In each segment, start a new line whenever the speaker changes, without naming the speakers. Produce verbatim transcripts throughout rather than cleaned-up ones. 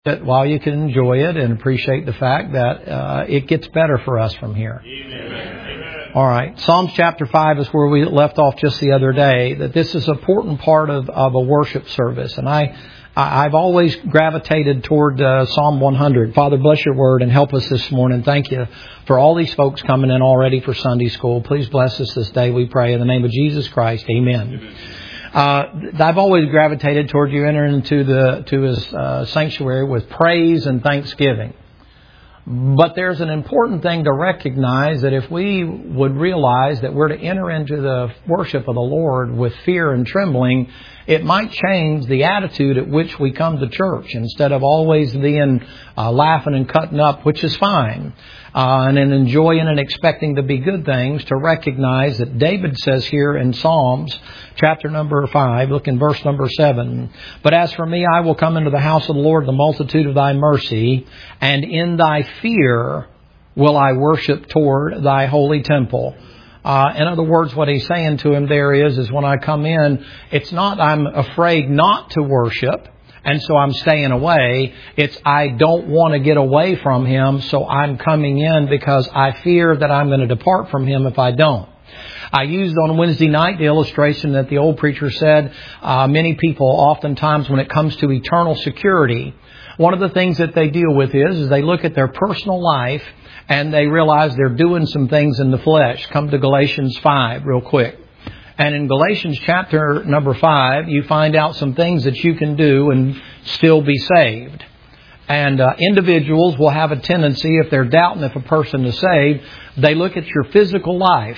it while you can enjoy it and appreciate the fact that uh, it gets better for us from here. Amen. All right. Psalms chapter five is where we left off just the other day, that this is an important part of, of a worship service. And I, I've always gravitated toward uh, Psalm one hundred. Father, bless your word and help us this morning. Thank you for all these folks coming in already for Sunday school. Please bless us this day, we pray. In the name of Jesus Christ, amen. Amen. Uh, I've always gravitated toward you entering into the to His uh, sanctuary with praise and thanksgiving. But there's an important thing to recognize, that if we would realize that we're to enter into the worship of the Lord with fear and trembling, it might change the attitude at which we come to church. Instead of always being uh, laughing and cutting up, which is fine, uh, and then enjoying and expecting to be good things, to recognize that David says here in Psalms chapter number five, look in verse number seven, "But as for me, I will come into the house of the Lord, the multitude of thy mercy, and in thy fear will I worship toward thy holy temple." Uh, in other words, what he's saying to him there is, is when I come in, it's not I'm afraid not to worship, and so I'm staying away. It's I don't want to get away from Him, so I'm coming in because I fear that I'm going to depart from Him if I don't. I used on Wednesday night the illustration that the old preacher said, uh, many people oftentimes when it comes to eternal security, one of the things that they deal with is, is they look at their personal life and they realize they're doing some things in the flesh. Come to Galatians five real quick. And in Galatians chapter number five, you find out some things that you can do and still be saved. And uh, individuals will have a tendency, if they're doubting if a person is saved, they look at your physical life.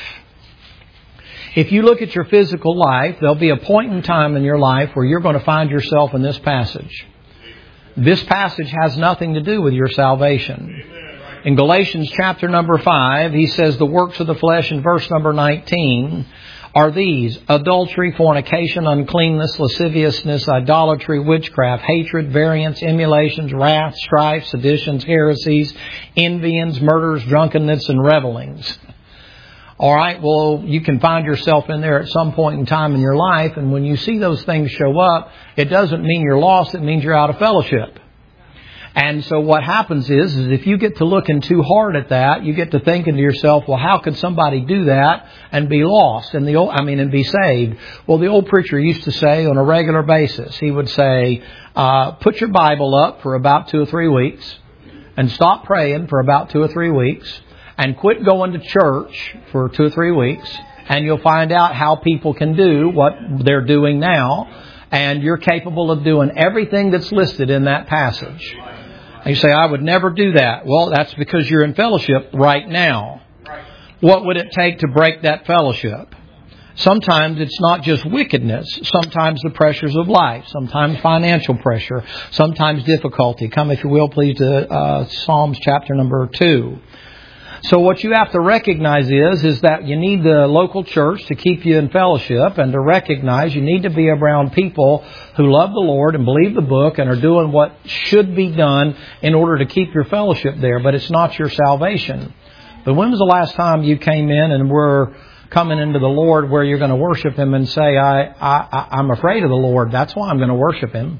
If you look at your physical life, there'll be a point in time in your life where you're going to find yourself in this passage. This passage has nothing to do with your salvation. In Galatians chapter number five, he says the works of the flesh in verse number nineteen are these: adultery, fornication, uncleanness, lasciviousness, idolatry, witchcraft, hatred, variance, emulations, wrath, strife, seditions, heresies, envyings, murders, drunkenness, and revelings. All right, well, you can find yourself in there at some point in time in your life, and when you see those things show up, it doesn't mean you're lost, it means you're out of fellowship. And so what happens is, is if you get to looking too hard at that, you get to thinking to yourself, well, how could somebody do that and be lost? And the old, I mean, and be saved? Well, the old preacher used to say on a regular basis, he would say, uh, put your Bible up for about two or three weeks and stop praying for about two or three weeks and quit going to church for two or three weeks, and you'll find out how people can do what they're doing now, and you're capable of doing everything that's listed in that passage. You say, I would never do that. Well, that's because you're in fellowship right now. What would it take to break that fellowship? Sometimes it's not just wickedness. Sometimes the pressures of life. Sometimes financial pressure. Sometimes difficulty. Come, if you will, please, to uh, Psalms chapter number two. So what you have to recognize is, is that you need the local church to keep you in fellowship, and to recognize you need to be around people who love the Lord and believe the book and are doing what should be done in order to keep your fellowship there. But it's not your salvation. But when was the last time you came in and were coming into the Lord where you're going to worship Him and say, I, I, I'm afraid of the Lord. That's why I'm going to worship Him.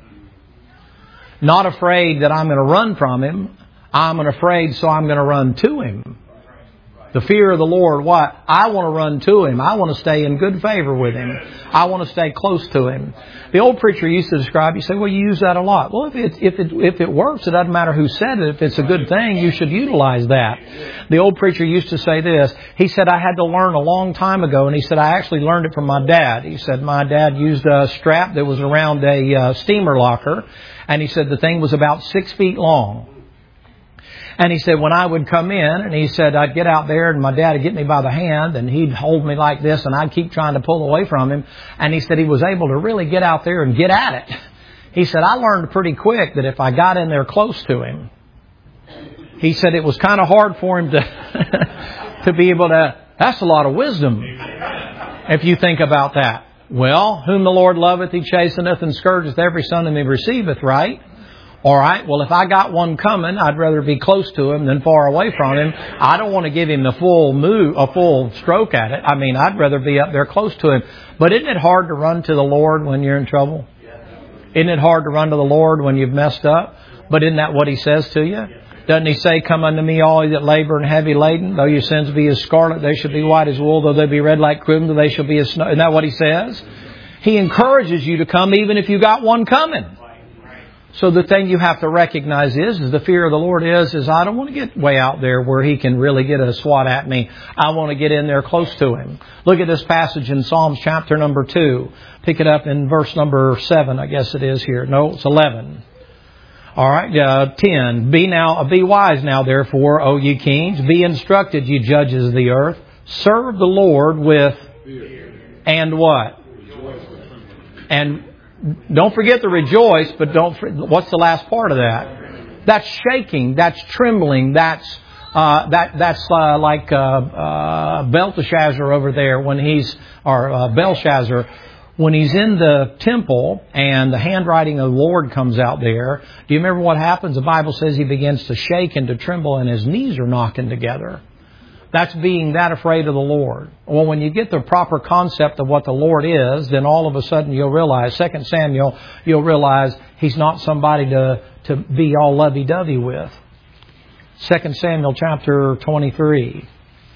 Not afraid that I'm going to run from Him. I'm afraid so I'm going to run to Him. The fear of the Lord, what? I want to run to Him. I want to stay in good favor with Him. I want to stay close to Him. The old preacher used to describe, you say, well, you use that a lot. Well, if it, if it, if it works, it doesn't matter who said it. If it's a good thing, you should utilize that. The old preacher used to say this. He said, I had to learn a long time ago, and he said, I actually learned it from my dad. He said, my dad used a strap that was around a uh, steamer locker, and he said the thing was about six feet long. And he said, when I would come in, and he said, I'd get out there and my dad would get me by the hand and he'd hold me like this and I'd keep trying to pull away from him. And he said he was able to really get out there and get at it. He said, I learned pretty quick that if I got in there close to him, he said it was kind of hard for him to, to be able to, that's a lot of wisdom if you think about that. Well, whom the Lord loveth, He chasteneth and scourgeth every son whom He receiveth, right? All right, well, if I got one coming, I'd rather be close to him than far away from him. I don't want to give him the full move, a full stroke at it. I mean, I'd rather be up there close to him. But isn't it hard to run to the Lord when you're in trouble? Isn't it hard to run to the Lord when you've messed up? But isn't that what He says to you? Doesn't He say, come unto me all ye that labor and heavy laden, though your sins be as scarlet, they shall be white as wool, though they be red like crimson, they shall be as snow. Isn't that what He says? He encourages you to come even if you got one coming. So the thing you have to recognize is, is the fear of the Lord is, is I don't want to get way out there where He can really get a swat at me. I want to get in there close to Him. Look at this passage in Psalms chapter number two. Pick it up in verse number seven, I guess it is here. No, it's eleven. All right, uh, ten. Be now, be wise now, therefore, O ye kings. Be instructed, ye judges of the earth. Serve the Lord with fear. And what? And don't forget to rejoice, but don't. What's the last part of that? That's shaking. That's trembling. That's uh, that. That's uh, like uh, uh, Belteshazzar over there when he's or uh, Belshazzar. When he's in the temple and the handwriting of the Lord comes out there, do you remember what happens? The Bible says he begins to shake and to tremble and his knees are knocking together. That's being that afraid of the Lord. Well, when you get the proper concept of what the Lord is, then all of a sudden you'll realize, Second Samuel, you'll realize He's not somebody to, to be all lovey-dovey with. Second Samuel chapter twenty-three.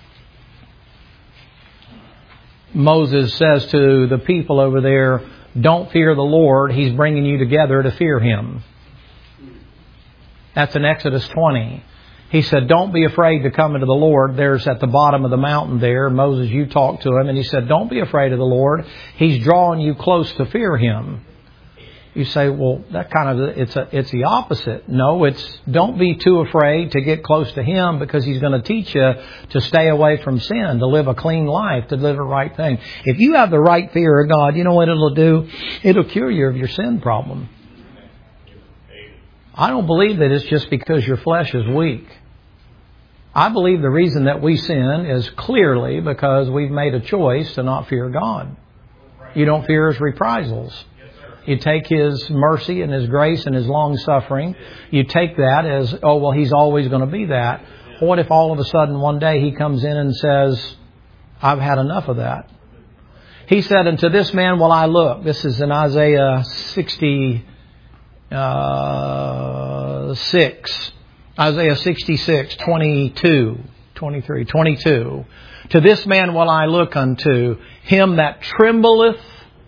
Moses says to the people over there, don't fear the Lord. He's bringing you together to fear Him. That's in Exodus twenty. He said, don't be afraid to come into the Lord. There's at the bottom of the mountain there. Moses, you talked to him. And he said, don't be afraid of the Lord. He's drawing you close to fear Him. You say, well, that kind of, it's a, it's the opposite. No, it's don't be too afraid to get close to Him because He's going to teach you to stay away from sin, to live a clean life, to live the right thing. If you have the right fear of God, you know what it'll do? It'll cure you of your sin problem. I don't believe that it's just because your flesh is weak. I believe the reason that we sin is clearly because we've made a choice to not fear God. You don't fear His reprisals. You take His mercy and His grace and His long suffering. You take that as, oh, well, He's always going to be that. What if all of a sudden one day He comes in and says, I've had enough of that? He said, and to this man will I look. This is in Isaiah sixty. Uh, six, Isaiah sixty-six, twenty-two, twenty-three, twenty-two. To this man will I look unto, him that trembleth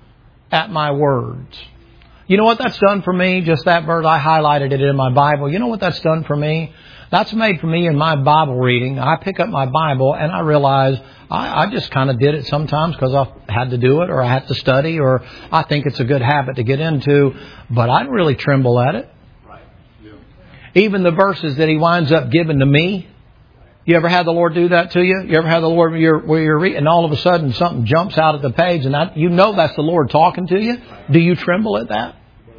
at my words. You know what that's done for me? Just that verse, I highlighted it in my Bible. You know what that's done for me? That's made for me in my Bible reading. I pick up my Bible and I realize I, I just kind of did it sometimes because I had to do it or I had to study or I think it's a good habit to get into. But I really tremble at it. Right. Yeah. Even the verses that He winds up giving to me. You ever had the Lord do that to you? You ever had the Lord where you're, where you're reading and all of a sudden something jumps out at the page and that, you know that's the Lord talking to you? Do you tremble at that?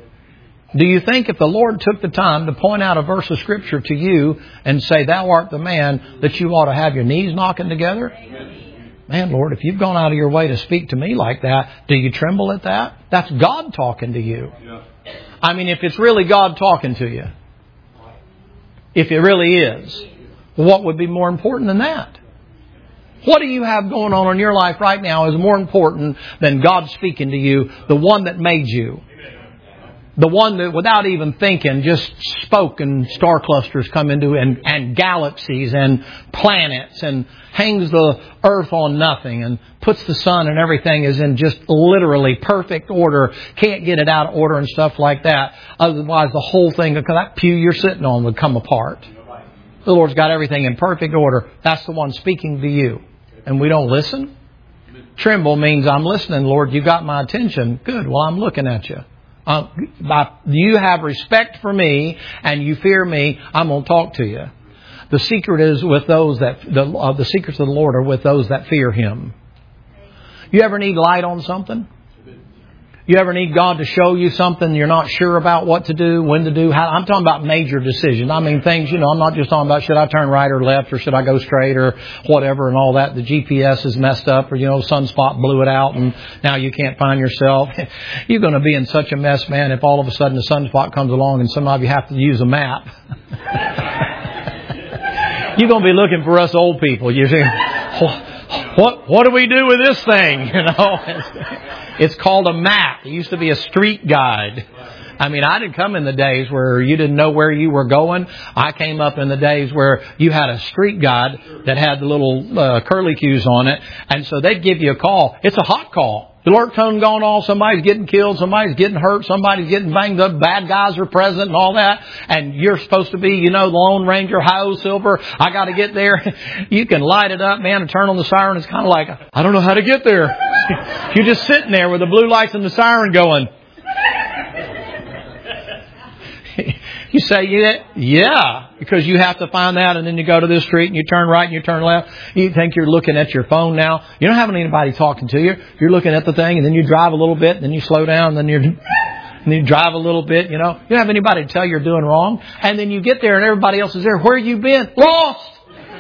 Do you think if the Lord took the time to point out a verse of Scripture to you and say, thou art the man, that you ought to have your knees knocking together? Man, Lord, if you've gone out of your way to speak to me like that, do you tremble at that? That's God talking to you. I mean, if it's really God talking to you, if it really is, what would be more important than that? What do you have going on in your life right now is more important than God speaking to you, the one that made you. The one that without even thinking just spoke and star clusters come into and, and galaxies and planets and hangs the earth on nothing and puts the sun and everything is in just literally perfect order. Can't get it out of order and stuff like that. Otherwise the whole thing, that pew you're sitting on would come apart. The Lord's got everything in perfect order. That's the one speaking to you. And we don't listen? Tremble means I'm listening, Lord. You got my attention. Good. Well, I'm looking at you. Uh, by, you have respect for me and you fear me, I'm going to talk to you. The secret is with those that, the, uh, the secrets of the Lord are with those that fear Him. You ever need light on something? You ever need God to show you something you're not sure about what to do, when to do? How, I'm talking about major decisions. I mean things, you know, I'm not just talking about should I turn right or left or should I go straight or whatever and all that. The G P S is messed up or, you know, sunspot blew it out and now you can't find yourself. You're going to be in such a mess, man, if all of a sudden the sunspot comes along and some of you have to use a map. You're going to be looking for us old people. You're saying, what, what do we do with this thing? You know, it's called a map. It used to be a street guide. I mean, I didn't come in the days where you didn't know where you were going. I came up in the days where you had a street guide that had the little uh, curly cues on it. And so they'd give you a call. It's a hot call. The alert tone going off. Somebody's getting killed. Somebody's getting hurt. Somebody's getting banged up. Bad guys are present and all that. And you're supposed to be, you know, the Lone Ranger, hi-ho silver. I got to get there. You can light it up, man, and turn on the siren. It's kind of like, I don't know how to get there. You're just sitting there with the blue lights and the siren going. You say, yeah, yeah, because you have to find that, and then you go to this street and you turn right and you turn left. You think you're looking at your phone now. You don't have anybody talking to you. You're looking at the thing, and then you drive a little bit, and then you slow down, and then you're, and then you drive a little bit, you know. You don't have anybody to tell you're doing wrong. And then you get there and everybody else is there. Where you been? Lost!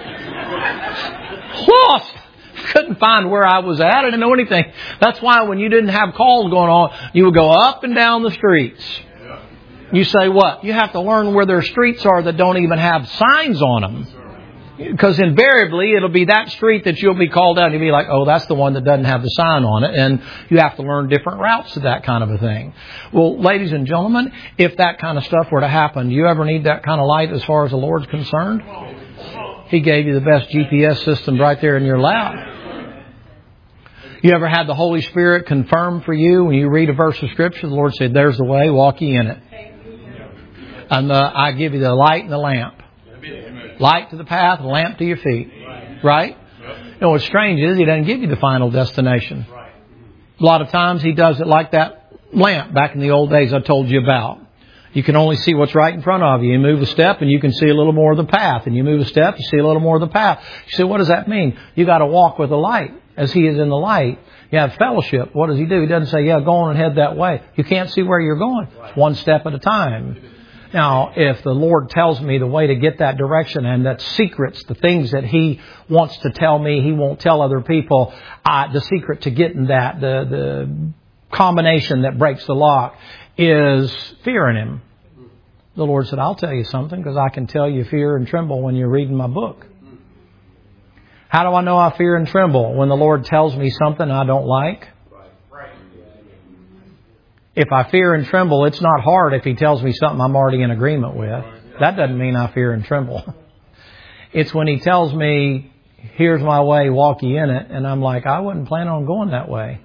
Lost! Couldn't find where I was at. I didn't know anything. That's why when you didn't have calls going on, you would go up and down the streets. You say what? You have to learn where their streets are that don't even have signs on them. Because invariably it'll be that street that you'll be called out and you'll be like, oh, that's the one that doesn't have the sign on it. And you have to learn different routes to that kind of a thing. Well, ladies and gentlemen, if that kind of stuff were to happen, do you ever need that kind of light as far as the Lord's concerned? He gave you the best G P S system right there in your lap. You ever had the Holy Spirit confirm for you when you read a verse of Scripture? The Lord said, there's the way, walk ye in it. And the, I give you the light and the lamp. Light to the path, lamp to your feet. Right? You know what's strange is He doesn't give you the final destination. A lot of times He does it like that lamp back in the old days I told you about. You can only see what's right in front of you. You move a step and you can see a little more of the path. And you move a step, you see a little more of the path. You say, what does that mean? You got to walk with the light as He is in the light. You have fellowship. What does He do? He doesn't say, yeah, go on and head that way. You can't see where you're going. It's one step at a time. Now, if the Lord tells me the way to get that direction and that secrets, the things that He wants to tell me, He won't tell other people, uh, the secret to getting that, the, the combination that breaks the lock is fearing Him. The Lord said, I'll tell you something because I can tell you fear and tremble when you're reading my book. How do I know I fear and tremble? When the Lord tells me something I don't like. If I fear and tremble, it's not hard if He tells me something I'm already in agreement with. That doesn't mean I fear and tremble. It's when He tells me, here's my way, walk ye in it. And I'm like, I wouldn't plan on going that way.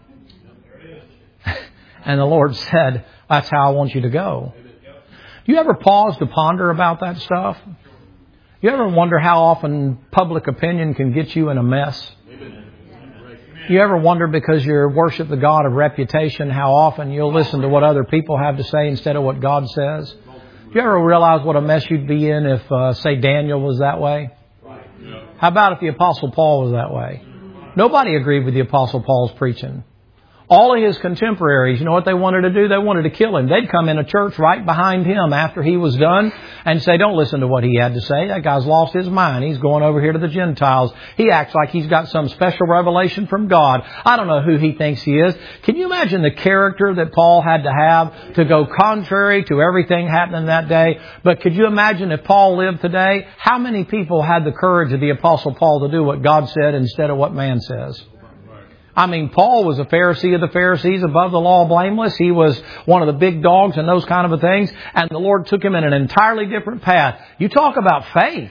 And the Lord said, that's how I want you to go. You ever pause to ponder about that stuff? You ever wonder how often public opinion can get you in a mess? You ever wonder because you worship the God of reputation how often you'll listen to what other people have to say instead of what God says? Do you ever realize what a mess you'd be in if, uh, say, Daniel was that way? How about if the Apostle Paul was that way? Nobody agreed with the Apostle Paul's preaching. All of his contemporaries, you know what they wanted to do? They wanted to kill him. They'd come in a church right behind him after he was done and say, don't listen to what he had to say. That guy's lost his mind. He's going over here to the Gentiles. He acts like he's got some special revelation from God. I don't know who he thinks he is. Can you imagine the character that Paul had to have to go contrary to everything happening that day? But could you imagine if Paul lived today? How many people had the courage of the Apostle Paul to do what God said instead of what man says? I mean, Paul was a Pharisee of the Pharisees, above the law, blameless. He was one of the big dogs and those kind of things. And the Lord took him in an entirely different path. You talk about faith.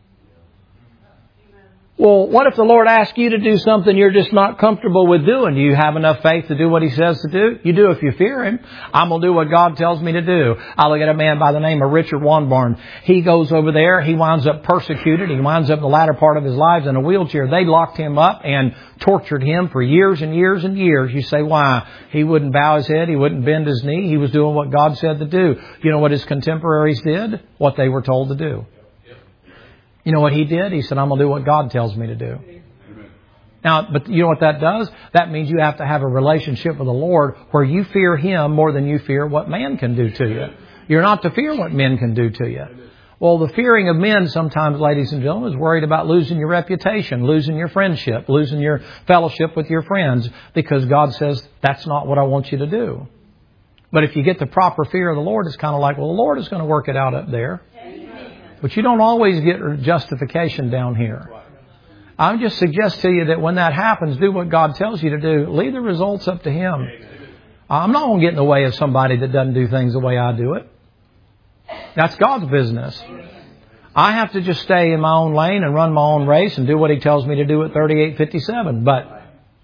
Well, what if the Lord asks you to do something you're just not comfortable with doing? Do you have enough faith to do what He says to do? You do if you fear Him. I'm going to do what God tells me to do. I look at a man by the name of Richard Wanbarn. He goes over there. He winds up persecuted. He winds up in the latter part of his life in a wheelchair. They locked him up and tortured him for years and years and years. You say, why? He wouldn't bow his head. He wouldn't bend his knee. He was doing what God said to do. You know what his contemporaries did? What they were told to do. You know what he did? He said, I'm going to do what God tells me to do. Amen. Now, but you know what that does? That means you have to have a relationship with the Lord where you fear Him more than you fear what man can do to you. You're not to fear what men can do to you. Well, the fearing of men sometimes, ladies and gentlemen, is worried about losing your reputation, losing your friendship, losing your fellowship with your friends, because God says, that's not what I want you to do. But if you get the proper fear of the Lord, it's kind of like, well, the Lord is going to work it out up there. But you don't always get justification down here. I just suggest to you that when that happens, do what God tells you to do. Leave the results up to Him. I'm not going to get in the way of somebody that doesn't do things the way I do it. That's God's business. I have to just stay in my own lane and run my own race and do what He tells me to do at thirty-eight fifty-seven. But,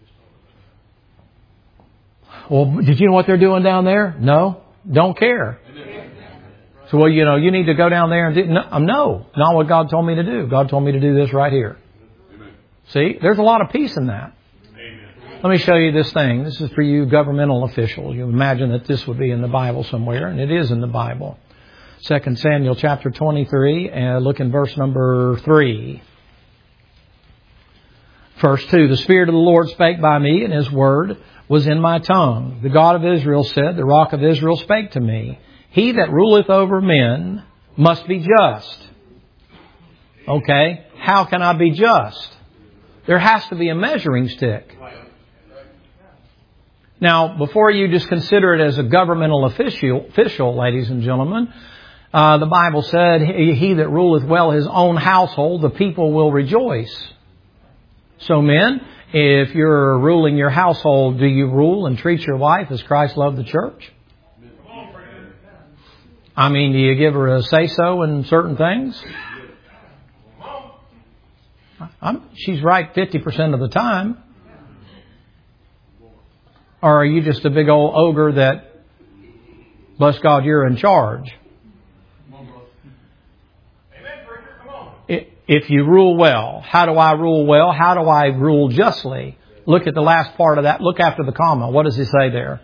well, did you know what they're doing down there? No. Don't care. So, well, you know, you need to go down there and do... No, no, not what God told me to do. God told me to do this right here. See, there's a lot of peace in that. Let me show you this thing. This is for you governmental officials. You imagine that this would be in the Bible somewhere, and it is in the Bible. Second Samuel chapter twenty-three, and look in verse number three. Verse two, the Spirit of the Lord spake by me, and His word was in my tongue. The God of Israel said, the Rock of Israel spake to me. He that ruleth over men must be just. Okay, how can I be just? There has to be a measuring stick. Now, before you just consider it as a governmental official, official ladies and gentlemen, uh, the Bible said, he, he that ruleth well his own household, the people will rejoice. So men, if you're ruling your household, do you rule and treat your wife as Christ loved the church? I mean, do you give her a say-so in certain things? I'm, she's right fifty percent of the time. Or are you just a big old ogre that, bless God, you're in charge? If you rule well, how do I rule well? How do I rule justly? Look at the last part of that. Look after the comma. What does He say there?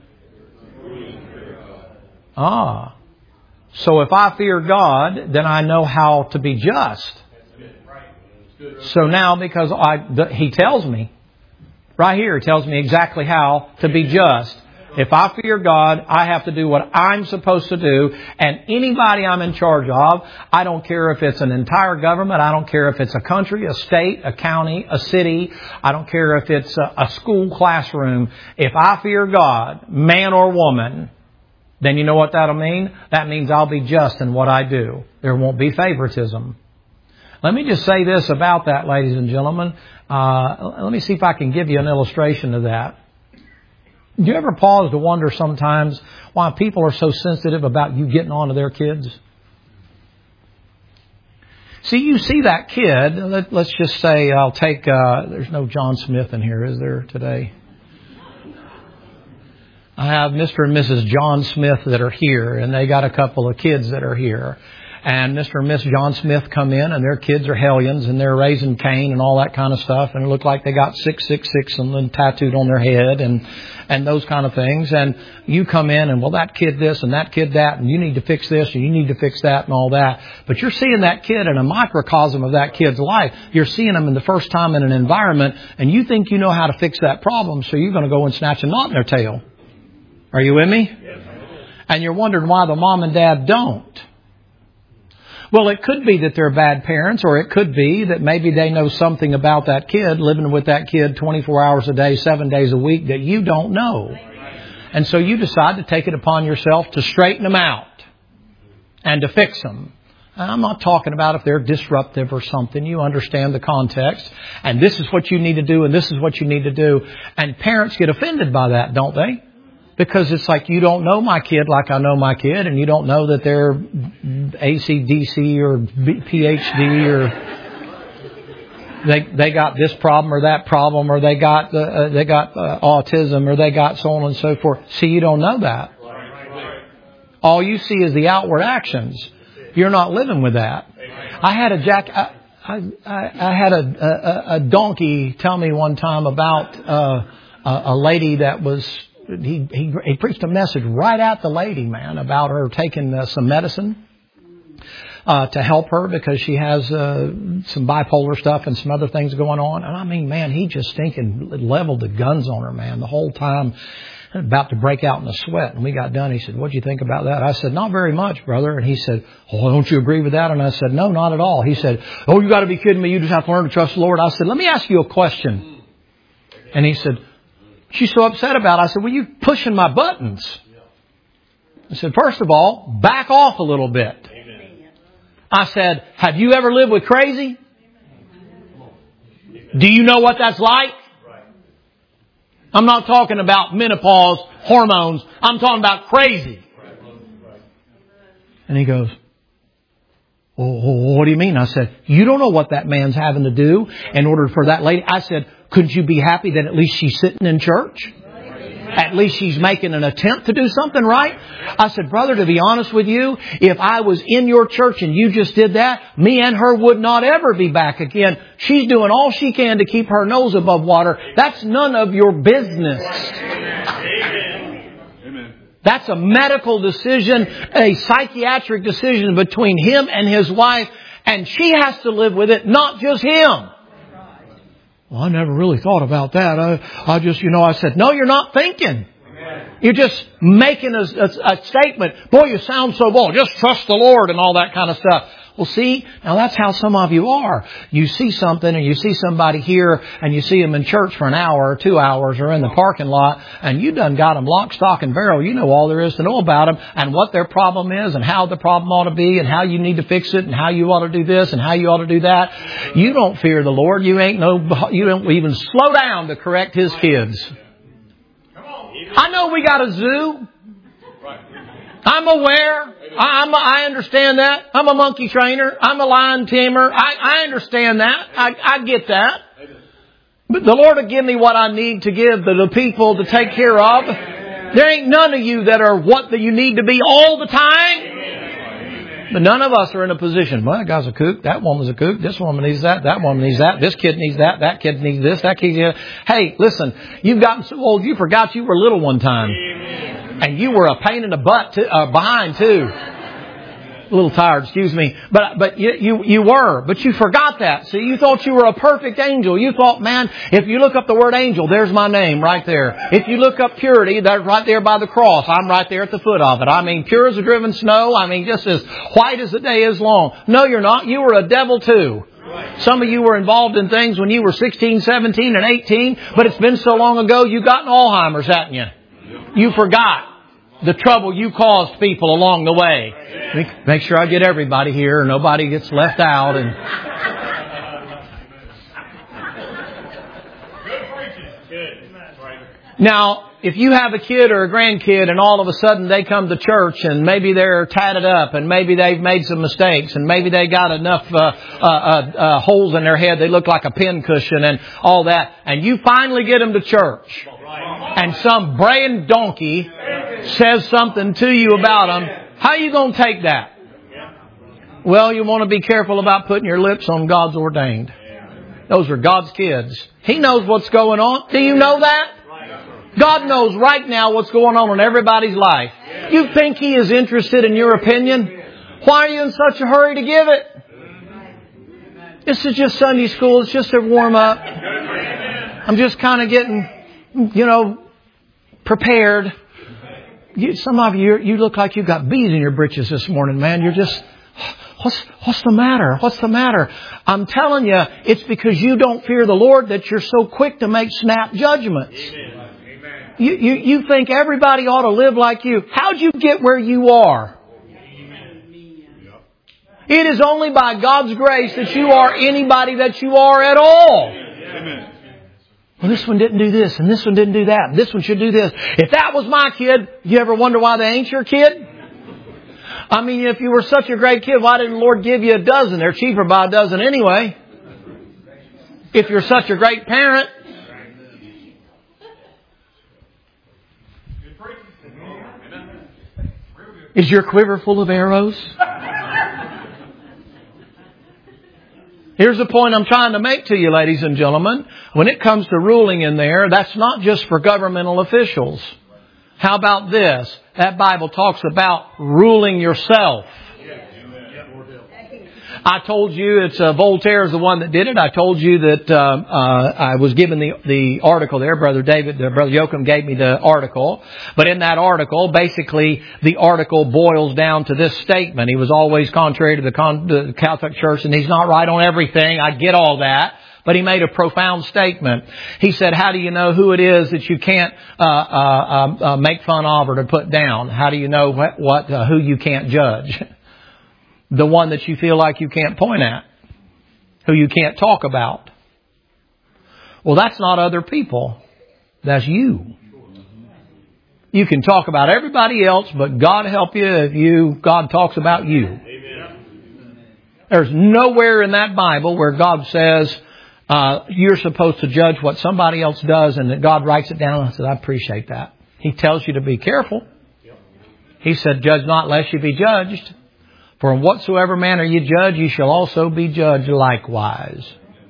Ah. So if I fear God, then I know how to be just. So now, because I, He tells me, right here, it tells me exactly how to be just. If I fear God, I have to do what I'm supposed to do. And anybody I'm in charge of, I don't care if it's an entire government. I don't care if it's a country, a state, a county, a city. I don't care if it's a, a school classroom. If I fear God, man or woman, then you know what that'll mean? That means I'll be just in what I do. There won't be favoritism. Let me just say this about that, ladies and gentlemen. Uh, let me see if I can give you an illustration of that. Do you ever pause to wonder sometimes why people are so sensitive about you getting on to their kids? See, you see that kid. Let, let's just say I'll take, uh, there's no John Smith in here, is there, today? I have Mister and Missus John Smith that are here, and they got a couple of kids that are here. And Mister and Miss John Smith come in, and their kids are hellions, and they're raising Cain and all that kind of stuff. And it looked like they got six six six and then tattooed on their head and and those kind of things. And you come in, and well, that kid this and that kid that, and you need to fix this and you need to fix that and all that. But you're seeing that kid in a microcosm of that kid's life. You're seeing them in the first time in an environment, and you think you know how to fix that problem, so you're going to go and snatch a knot in their tail. Are you with me? And you're wondering why the mom and dad don't. Well, it could be that they're bad parents, or it could be that maybe they know something about that kid, living with that kid twenty-four hours a day, seven days a week, that you don't know. And so you decide to take it upon yourself to straighten them out and to fix them. And I'm not talking about if they're disruptive or something. You understand the context. And this is what you need to do, and this is what you need to do. And parents get offended by that, don't they? Because it's like, you don't know my kid like I know my kid, and you don't know that they're A C D C or P H D or they they got this problem or that problem, or they got the, uh, they got uh, autism, or they got so on and so forth. See, you don't know that. All you see is the outward actions. You're not living with that. I had a jack. I, I, I had a, a, a donkey tell me one time about uh, a, a lady that was. He, he he preached a message right at the lady, man, about her taking uh, some medicine uh, to help her because she has uh, some bipolar stuff and some other things going on. And I mean, man, he just stinking leveled the guns on her, man, the whole time, about to break out in a sweat. And we got done. He said, "What do you think about that?" I said, "Not very much, brother." And he said, "Oh, don't you agree with that?" And I said, "No, not at all." He said, "Oh, you got to be kidding me. You just have to learn to trust the Lord." I said, "Let me ask you a question." And he said, she's so upset about it. I said, "Well, you pushing my buttons." I said, "First of all, back off a little bit." Amen. I said, "Have you ever lived with crazy? Do you know what that's like?" I'm not talking about menopause, hormones. I'm talking about crazy. And he goes, oh, what do you mean? I said, you don't know what that man's having to do in order for that lady. I said, couldn't you be happy that at least she's sitting in church? At least she's making an attempt to do something right. I said, brother, to be honest with you, if I was in your church and you just did that, me and her would not ever be back again. She's doing all she can to keep her nose above water. That's none of your business. Amen. That's a medical decision, a psychiatric decision between him and his wife, and she has to live with it, not just him. Well, I never really thought about that. I, I just, you know, I said, no, you're not thinking. Amen. You're just making a, a, a statement. Boy, you sound so bold. Just trust the Lord and all that kind of stuff. Well, see, now that's how some of you are. You see something and you see somebody here and you see them in church for an hour or two hours or in the parking lot and you done got them lock, stock and barrel. You know all there is to know about them and what their problem is and how the problem ought to be and how you need to fix it and how you ought to do this and how you ought to do that. You don't fear the Lord. You ain't no, you don't even slow down to correct His kids. I know we got a zoo. I'm aware. I'm a, I understand that. I'm a monkey trainer. I'm a lion tamer. I, I understand that. I, I get that. But the Lord will give me what I need to give to the people to take care of. There ain't none of you that are what that you need to be all the time. But none of us are in a position. Well, that guy's a kook. That woman's a kook. This woman needs that. That woman needs that. This kid needs that. That kid needs this. That kid needs that. Hey, listen, you've gotten so old you forgot you were little one time. And you were a pain in the butt to, uh, behind too. A little tired, excuse me. But but you, you you were. But you forgot that. See, you thought you were a perfect angel. You thought, man, if you look up the word angel, there's my name right there. If you look up purity, that's right there by the cross. I'm right there at the foot of it. I mean, pure as a driven snow. I mean, just as white as the day is long. No, you're not. You were a devil too. Some of you were involved in things when you were sixteen, seventeen, and eighteen. But it's been so long ago, you got Alzheimer's, haven't you? You forgot the trouble you caused people along the way. Make sure I get everybody here. Nobody gets left out. And now, if you have a kid or a grandkid and all of a sudden they come to church and maybe they're tatted up and maybe they've made some mistakes and maybe they got enough uh, uh, uh, uh, holes in their head they look like a pin cushion and all that, and you finally get them to church and some braying donkey says something to you about them, how are you going to take that? Well, you want to be careful about putting your lips on God's ordained. Those are God's kids. He knows what's going on. Do you know that? God knows right now what's going on in everybody's life. You think He is interested in your opinion? Why are you in such a hurry to give it? This is just Sunday school. It's just a warm up. I'm just kind of getting, you know, prepared. You, some of you, you look like you've got bees in your britches this morning, man. You're just, what's, what's the matter? What's the matter? I'm telling you, it's because you don't fear the Lord that you're so quick to make snap judgments. Amen. You, you, you think everybody ought to live like you. How'd you get where you are? It is only by God's grace that you are anybody that you are at all. Amen. Well, this one didn't do this, and this one didn't do that, and this one should do this. If that was my kid, you ever wonder why they ain't your kid? I mean, if you were such a great kid, why didn't the Lord give you a dozen? They're cheaper by a dozen anyway. If you're such a great parent. Is your quiver full of arrows? Here's the point I'm trying to make to you, ladies and gentlemen. When it comes to ruling in there, that's not just for governmental officials. How about this? That Bible talks about ruling yourself. I told you it's uh, Voltaire is the one that did it. I told you that uh, uh, I was given the the article there. Brother David, uh, Brother Yoakum gave me the article. But in that article, basically, the article boils down to this statement. He was always contrary to the, con- the Catholic Church, and he's not right on everything. I get all that. But he made a profound statement. He said, how do you know who it is that you can't uh, uh, uh, make fun of or to put down? How do you know what, what uh, who you can't judge? The one that you feel like you can't point at. Who you can't talk about. Well, that's not other people. That's you. You can talk about everybody else, but God help you if you, God talks about you. Amen. There's nowhere in that Bible where God says, uh, you're supposed to judge what somebody else does and that God writes it down. I said, I appreciate that. He tells you to be careful. He said, judge not lest you be judged. For in whatsoever manner you judge, you shall also be judged likewise.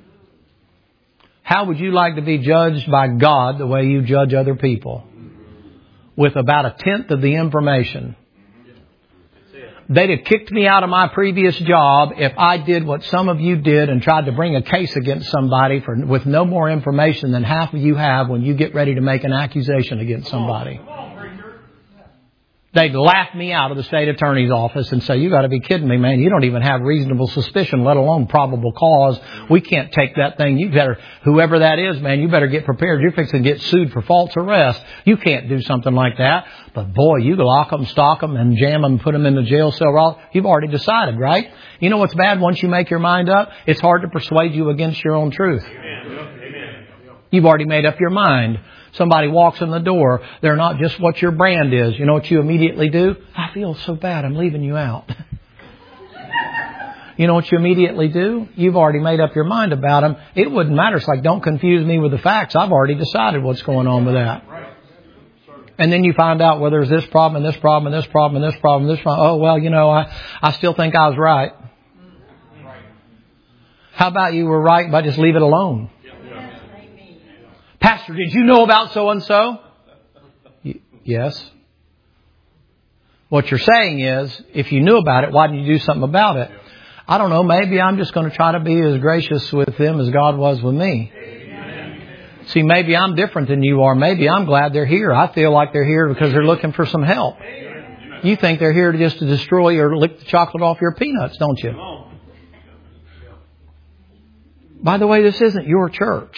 How would you like to be judged by God the way you judge other people? With about a tenth of the information. They'd have kicked me out of my previous job if I did what some of you did and tried to bring a case against somebody for, with no more information than half of you have when you get ready to make an accusation against somebody. They'd laugh me out of the state attorney's office and say, you got to be kidding me, man. You don't even have reasonable suspicion, let alone probable cause. We can't take that thing. You better, whoever that is, man, you better get prepared. You're fixing to get sued for false arrest. You can't do something like that. But boy, you lock them, stock them, and jam them, put them in the jail cell. You've already decided, right? You know what's bad once you make your mind up? It's hard to persuade you against your own truth. Amen. You've already made up your mind. Somebody walks in the door. They're not just what your brand is. You know what you immediately do? I feel so bad. I'm leaving you out. You know what you immediately do? You've already made up your mind about them. It wouldn't matter. It's like, don't confuse me with the facts. I've already decided what's going on with that. And then you find out, well, there's this problem and this problem and this problem and this problem and this problem. Oh, well, you know, I, I still think I was right. How about you were right, but just leave it alone? Pastor, did you know about so-and-so? Yes. What you're saying is, if you knew about it, why didn't you do something about it? I don't know. Maybe I'm just going to try to be as gracious with them as God was with me. See, maybe I'm different than you are. Maybe I'm glad they're here. I feel like they're here because they're looking for some help. You think they're here to just to destroy or lick the chocolate off your peanuts, don't you? By the way, this isn't your church.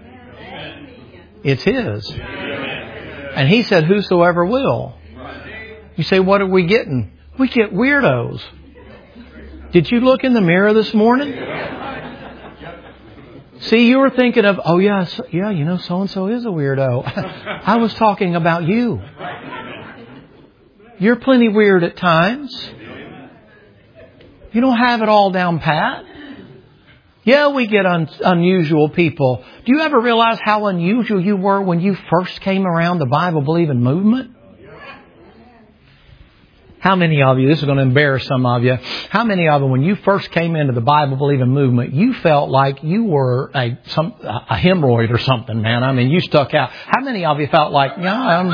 It's His. And He said, whosoever will. You say, what are we getting? We get weirdos. Did you look in the mirror this morning? See, you were thinking of, oh yeah, so, yeah, you know, so-and-so is a weirdo. I was talking about you. You're plenty weird at times. You don't have it all down pat. Yeah, we get un- unusual people. Do you ever realize how unusual you were when you first came around the Bible-believing movement? How many of you, this is going to embarrass some of you, how many of you, when you first came into the Bible-believing movement, you felt like you were a some a hemorrhoid or something, man? I mean, you stuck out. How many of you felt like, yeah, I'm...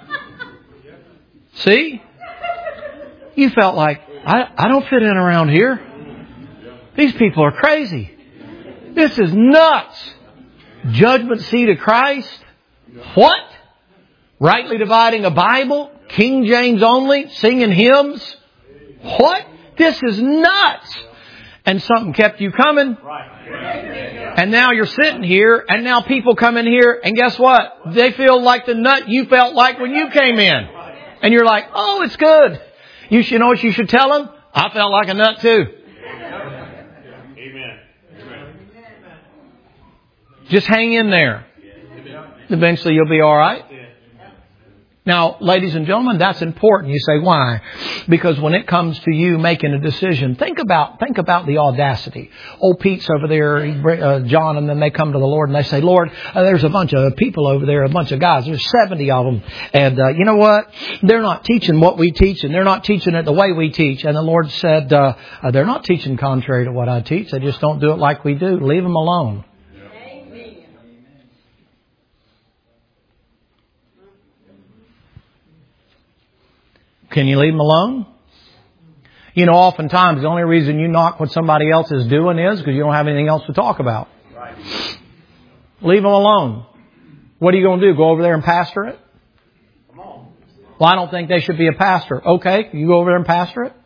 See? You felt like, I, I don't fit in around here. These people are crazy. This is nuts. Judgment seat of Christ? What? Rightly dividing a Bible? King James only? Singing hymns? What? This is nuts. And something kept you coming. And now you're sitting here, and now people come in here, and guess what? They feel like the nut you felt like when you came in. And you're like, oh, it's good. You should know what you should tell them? I felt like a nut too. Just hang in there. Eventually you'll be all right. Now, ladies and gentlemen, that's important. You say, why? Because when it comes to you making a decision, think about think about the audacity. Old Pete's over there, uh, John, and then they come to the Lord and they say, Lord, uh, there's a bunch of people over there, a bunch of guys. There's seventy of them. And uh, you know what? They're not teaching what we teach, and they're not teaching it the way we teach. And the Lord said, uh, uh, they're not teaching contrary to what I teach. They just don't do it like we do. Leave them alone. Can you leave them alone? You know, oftentimes the only reason you knock what somebody else is doing is because you don't have anything else to talk about. Right. Leave them alone. What are you going to do? Go over there and pastor it? Come on. Well, I don't think they should be a pastor. Okay, you go over there and pastor it?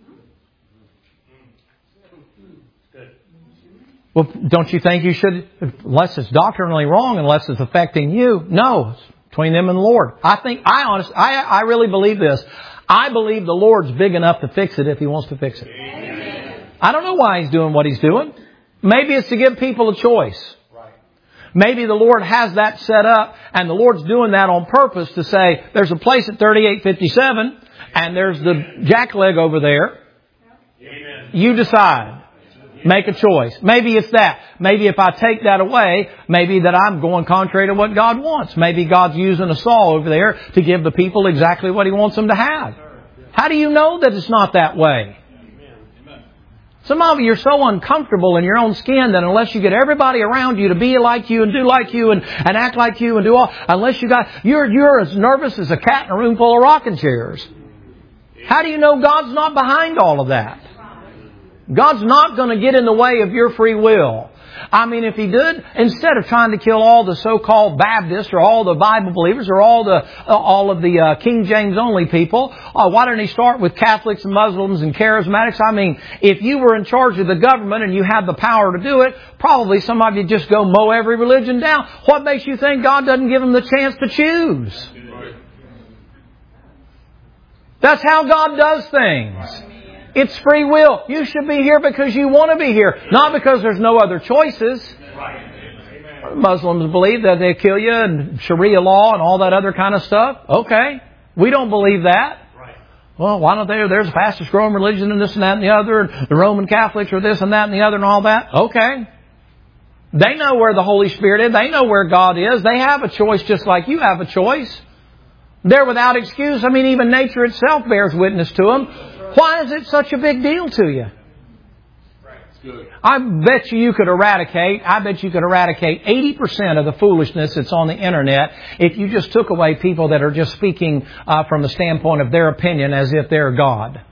Well, don't you think you should, unless it's doctrinally wrong, unless it's affecting you? No, it's between them and the Lord. I think, I honestly, I, I really believe this. I believe the Lord's big enough to fix it if He wants to fix it. Amen. I don't know why He's doing what He's doing. Maybe it's to give people a choice. Right. Maybe the Lord has that set up, and the Lord's doing that on purpose to say, there's a place at thirty-eight fifty-seven, and there's the jackleg over there. Amen. You decide. Make a choice. Maybe it's that. Maybe if I take that away, maybe that I'm going contrary to what God wants. Maybe God's using a saw over there to give the people exactly what He wants them to have. How do you know that it's not that way? Some of you are so uncomfortable in your own skin that unless you get everybody around you to be like you and do like you and, and act like you and do all, unless you got, you're, you're as nervous as a cat in a room full of rocking chairs. How do you know God's not behind all of that? God's not going to get in the way of your free will. I mean, if He did, instead of trying to kill all the so-called Baptists or all the Bible believers or all the uh, all of the uh, King James only people, uh, why didn't He start with Catholics and Muslims and Charismatics? I mean, if you were in charge of the government and you had the power to do it, probably some of you just go mow every religion down. What makes you think God doesn't give them the chance to choose? That's how God does things. It's free will. You should be here because you want to be here, not because there's no other choices. Muslims believe that they kill you and Sharia law and all that other kind of stuff. Okay. We don't believe that. Well, why don't they? There's the fastest growing religion and this and that and the other. And the Roman Catholics are this and that and the other and all that. Okay. They know where the Holy Spirit is. They know where God is. They have a choice just like you have a choice. They're without excuse. I mean, even nature itself bears witness to them. Why is it such a big deal to you? I bet you you could eradicate, I bet you could eradicate eighty percent of the foolishness that's on the internet if you just took away people that are just speaking uh, from the standpoint of their opinion as if they're God.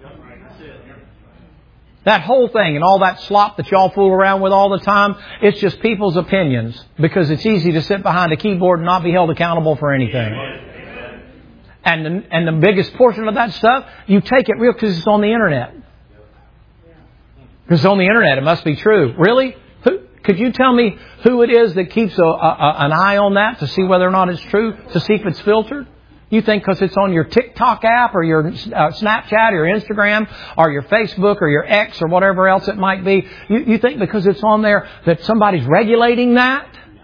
That whole thing and all that slop that y'all fool around with all the time, it's just people's opinions because it's easy to sit behind a keyboard and not be held accountable for anything. And the, and the biggest portion of that stuff, you take it real because it's on the internet. Because it's on the internet, it must be true. Really? Who, could you tell me who it is that keeps a, a, an eye on that to see whether or not it's true, to see if it's filtered? You think because it's on your TikTok app or your uh, Snapchat or your Instagram or your Facebook or your X or whatever else it might be, you, you think because it's on there that somebody's regulating that?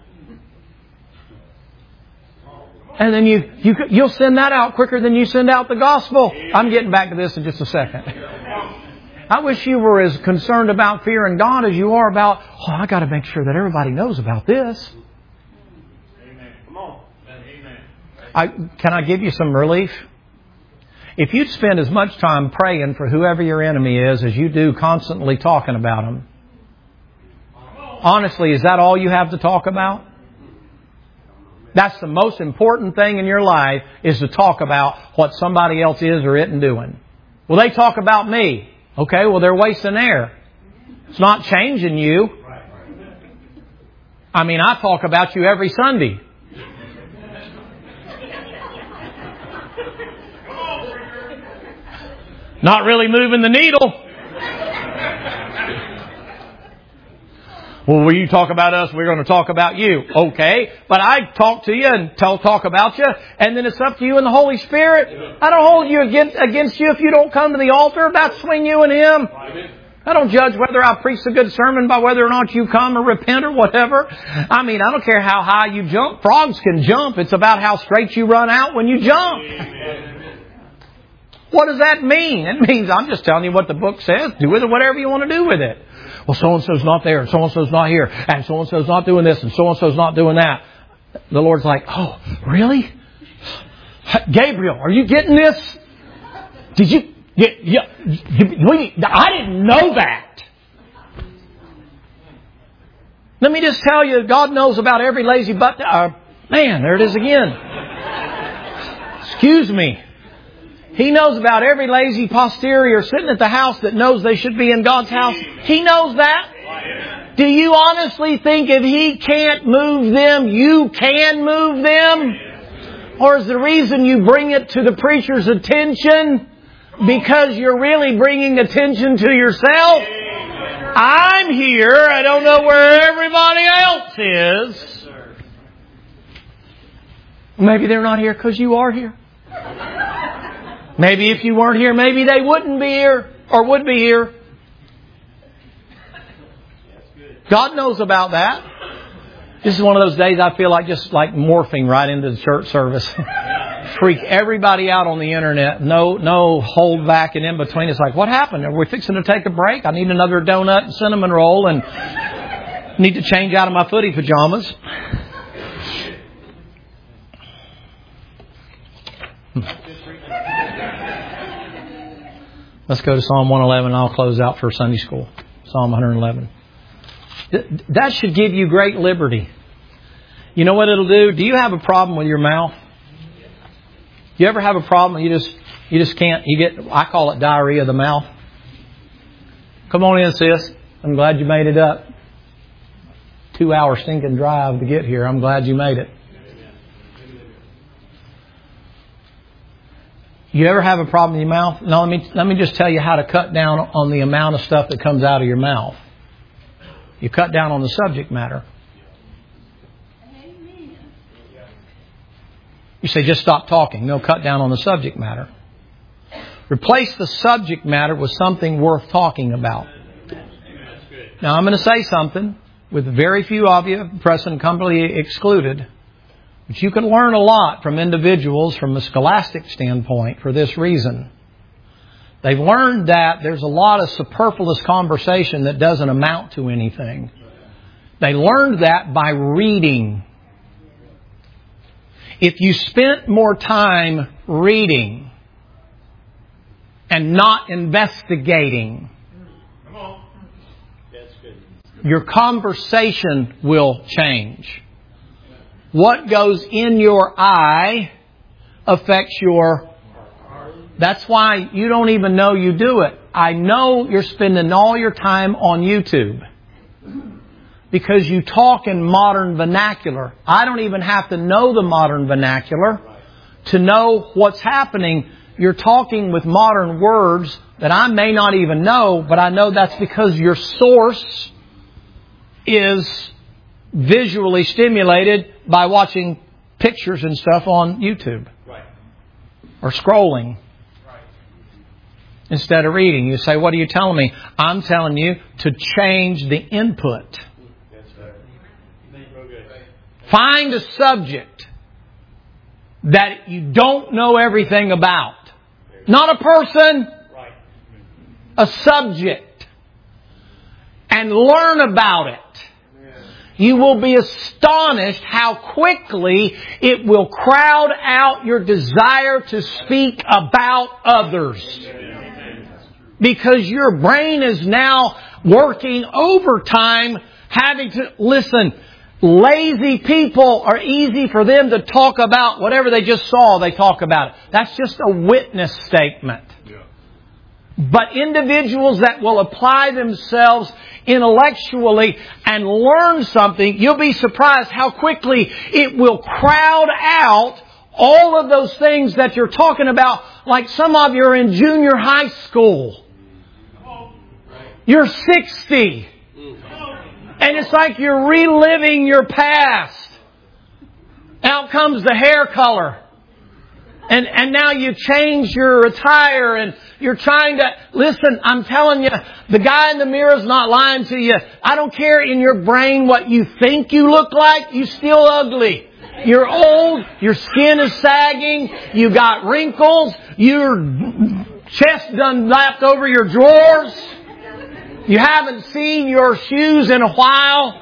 And then you, you, you'll send that out quicker than you send out the gospel. I'm getting back to this in just a second. I wish you were as concerned about fearing God as you are about, oh, I got to make sure that everybody knows about this.
Amen. Come on. Amen.
I, can I give you some relief? If you'd spend as much time praying for whoever your enemy is as you do constantly talking about them, honestly, is that all you have to talk about? That's the most important thing in your life is to talk about what somebody else is or isn't doing. Well, they talk about me. Okay, well, they're wasting air. It's not changing you. I mean, I talk about you every Sunday. Not really moving the needle. Well, when you talk about us, we're going to talk about you. Okay. But I talk to you and tell, talk about you. And then it's up to you and the Holy Spirit. I don't hold you against, against you if you don't come to the altar. That's between you and Him. I don't judge whether I preach a good sermon by whether or not you come or repent or whatever. I mean, I don't care how high you jump. Frogs can jump. It's about how straight you run out when you jump. What does that mean? It means I'm just telling you what the book says. Do with it whatever you want to do with it. Well, so-and-so's not there, and so-and-so's not here, and so-and-so's not doing this, and so-and-so's not doing that. The Lord's like, oh, really? Gabriel, are you getting this? Did you... you, you, you I didn't know that. Let me just tell you, God knows about every lazy butt... Uh, man, there it is again. Excuse me. He knows about every lazy posterior sitting at the house that knows they should be in God's house. He knows that. Do you honestly think if He can't move them, you can move them? Or is the reason you bring it to the preacher's attention because you're really bringing attention to yourself? I'm here. I don't know where everybody else is. Maybe they're not here because you are here. Maybe if you weren't here, maybe they wouldn't be here or would be here. God knows about that. This is one of those days I feel like just like morphing right into the church service. Freak everybody out on the internet. No, no hold back and in between. It's like, what happened? Are we fixing to take a break? I need another donut and cinnamon roll and need to change out of my footy pajamas. Let's go to Psalm one eleven and I'll close out for Sunday school. Psalm one eleven. That should give you great liberty. You know what it'll do? Do you have a problem with your mouth? You ever have a problem? You just you just can't. You get. I call it diarrhea of the mouth. Come on in, sis. I'm glad you made it up. Two hour stinking drive to get here. I'm glad you made it. You ever have a problem in your mouth? No, let me let me just tell you how to cut down on the amount of stuff that comes out of your mouth. You cut down on the subject matter. You say, just stop talking. No, cut down on the subject matter. Replace the subject matter with something worth talking about. Now, I'm going to say something with very few of you, present company excluded. But you can learn a lot from individuals from a scholastic standpoint for this reason. They've learned that there's a lot of superfluous conversation that doesn't amount to anything. They learned that by reading. If you spent more time reading and not investigating, your conversation will change. What goes in your eye affects your... That's why you don't even know you do it. I know you're spending all your time on YouTube because you talk in modern vernacular. I don't even have to know the modern vernacular to know what's happening. You're talking with modern words that I may not even know, but I know that's because your source is visually stimulated by watching pictures and stuff on YouTube. Right. Or scrolling. Right. Instead of reading. You say, what are you telling me? I'm telling you to change the input. That's right. Find a subject that you don't know everything about. Not a person. Right. A subject. And learn about it. You will be astonished how quickly it will crowd out your desire to speak about others. Because your brain is now working overtime, having to... Listen, lazy people are easy for them to talk about whatever they just saw, they talk about it. That's just a witness statement. But individuals that will apply themselves intellectually and learn something, you'll be surprised how quickly it will crowd out all of those things that you're talking about. Like some of you are in junior high school. You're sixty. And it's like you're reliving your past. Out comes the hair color. And and now you change your attire and you're trying to... Listen, I'm telling you, the guy in the mirror is not lying to you. I don't care in your brain what you think you look like. You're still ugly. You're old. Your skin is sagging. You got wrinkles. Your chest done lapped over your drawers. You haven't seen your shoes in a while.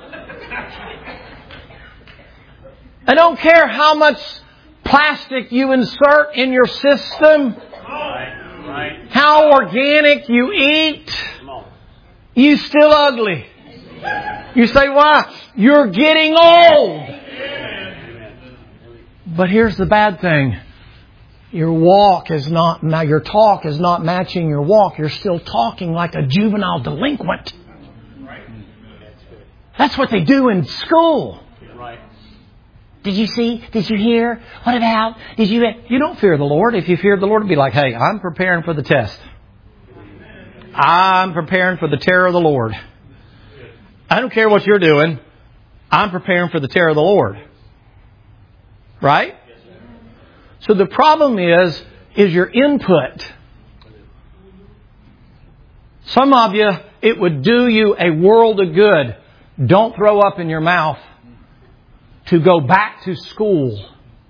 I don't care how much plastic you insert in your system, how organic you eat, you still ugly. You say, why? You're getting old. But here's the bad thing. Your walk is not, now your talk is not matching your walk. You're still talking like a juvenile delinquent. That's what they do in school. Did you see? Did you hear? What about? Did you? You don't fear the Lord. If you feared the Lord, it'd be like, hey, I'm preparing for the test. I'm preparing for the terror of the Lord. I don't care what you're doing. I'm preparing for the terror of the Lord. Right? So the problem is, is your input. Some of you, it would do you a world of good. Don't throw up in your mouth. to go back to school.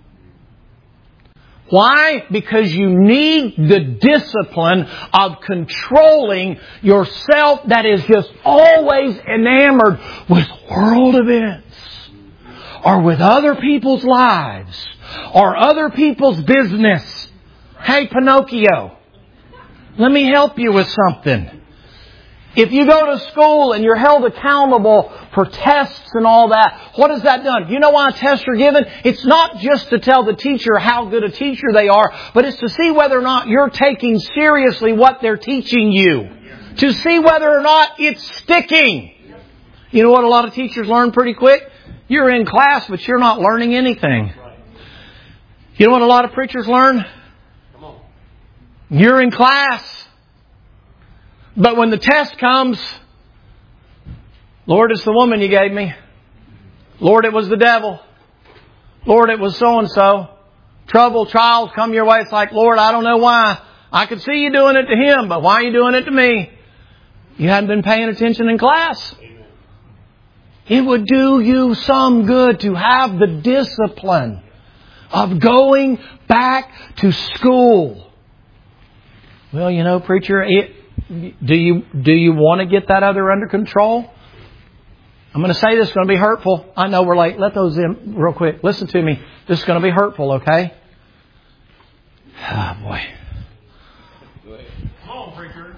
Why? Because you need the discipline of controlling yourself that is just always enamored with world events or with other people's lives or other people's business. Hey, Pinocchio, let me help you with something. If you go to school and you're held accountable for tests and all that, what has that done? You know why tests are given? It's not just to tell the teacher how good a teacher they are, but it's to see whether or not you're taking seriously what they're teaching you. To see whether or not it's sticking. You know what a lot of teachers learn pretty quick? You're in class, but you're not learning anything. You know what a lot of preachers learn? You're in class. But when the test comes, Lord, it's the woman you gave me. Lord, it was the devil. Lord, it was so-and-so. Trouble, trials come your way. It's like, Lord, I don't know why. I could see you doing it to him, but why are you doing it to me? You hadn't been paying attention in class. It would do you some good to have the discipline of going back to school. Well, you know, preacher, it... Do you do you want to get that other under control? I'm going to say this is going to be hurtful. I know we're late. Let those in real quick. Listen to me. This is going to be hurtful, okay? Oh, boy.
Come on, preacher.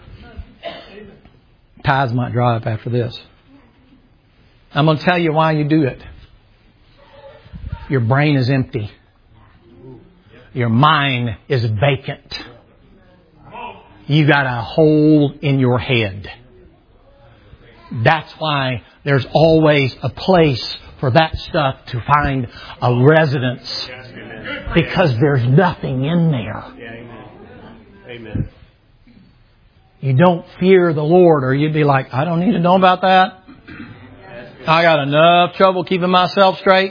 Ties might dry up after this. I'm going to tell you why you do it. Your brain is empty. Your mind is vacant. You got a hole in your head. That's why there's always a place for that stuff to find a residence. Because there's nothing in there.
Amen.
You don't fear the Lord, or you'd be like, I don't need to know about that. I got enough trouble keeping myself straight.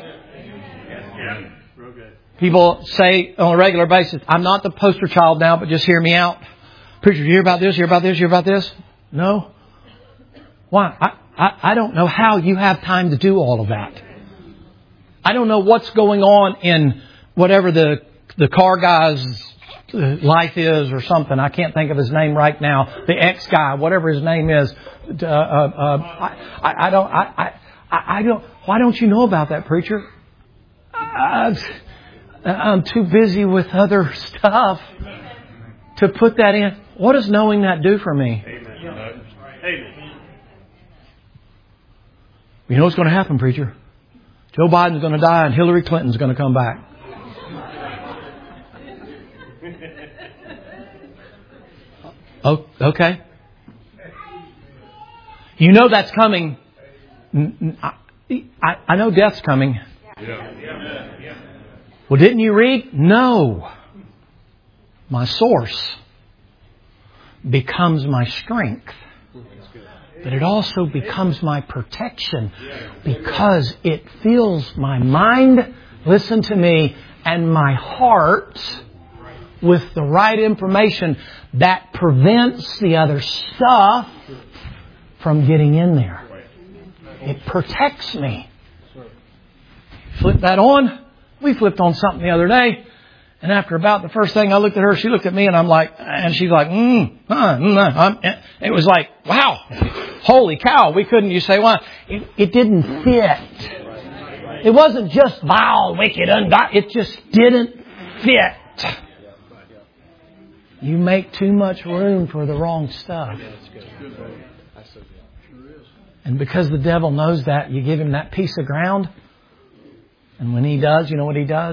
People say on a regular basis, I'm not the poster child now, but just hear me out. Preacher, you hear about this, you hear about this, you hear about this? No. Why? I, I, I don't know how you have time to do all of that. I don't know what's going on in whatever the the car guy's life is or something. I can't think of his name right now. The ex guy, whatever his name is. Uh, uh, uh, I, I, I don't. I, I, I don't. Why don't you know about that, preacher? I, I'm too busy with other stuff to put that in. What does knowing that do for me?
Amen. Amen.
You know what's going to happen, preacher? Joe Biden's going to die and Hillary Clinton's going to come back. Oh, okay. You know that's coming. I, I, I know death's coming. Well, didn't you read? No. My source becomes my strength. But it also becomes my protection because it fills my mind, listen to me, and my heart with the right information that prevents the other stuff from getting in there. It protects me. Flip that on. We flipped on something the other day. And after about the first thing I looked at her, she looked at me and I'm like, and she's like, mm, uh, mm, uh. It was like, wow, holy cow. We couldn't, you say why? It, it didn't fit. It wasn't just vile, wicked, ungodly. It just didn't fit. You make too much room for the wrong stuff. And because the devil knows that, you give him that piece of ground. And when he does, you know what he does?